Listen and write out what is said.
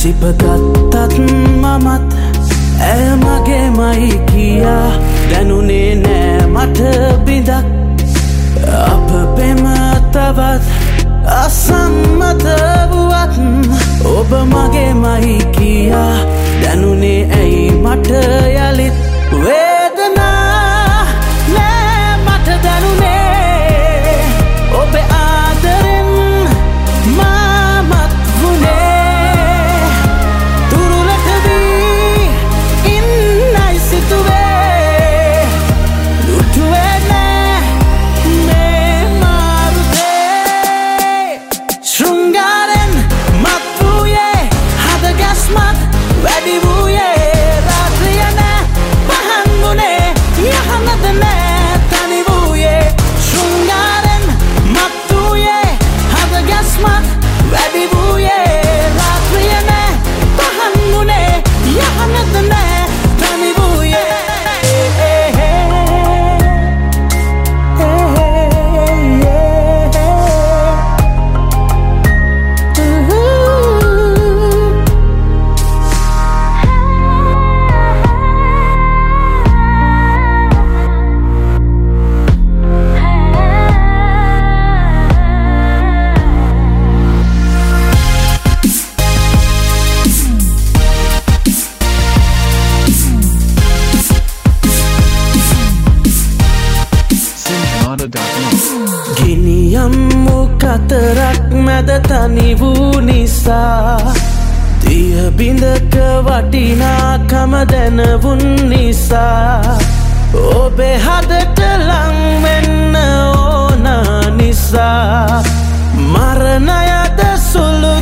සිපගත්තත් මමත් ඇය මගේමයි කියා දැනුනේ නෑ මට බිඳක් අප පෙම තවත් අසම්මත වුවත් ඔබ මගේමයි කියා දැනුනේ ඇයි මට යලිත් වේදනා නෑ මට දැනුනේ ඔබේ ආදරෙන් මාමත් වුණේ තුරුලට වී ඉන්නයි සිතුවේ දුටුවේ නෑ මේ මාරුතේ ශෘංගාරෙන් මත් වූයේ හද ගැස්මත් වැඩි වූයේ රාත්‍රිය නෑ පහන් වුණේ යහනද නෑ තනි වූයේ ශෘංගාරෙන් මත් වූයේ හද ගැස්මත් වැඩි වූයේ රාත්‍රිය නෑ පහන් වුණේ යහනද නෑ තනි වූයේ ගිනියම් කතරක් මැද තනි වූ නිසා දිය බිඳක වටිනාකම දැනවුන් නිසා ඔබේ හදට ලං වෙන්න ඕන නිසා මරණයද සුළු